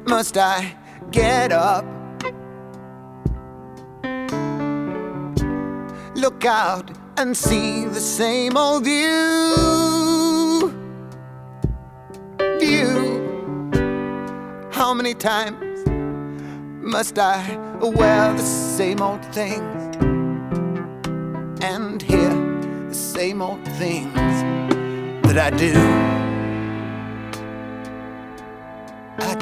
must I get up? Look out and see the same old view. How many times must I wear the same old things and hear the same old things that I do?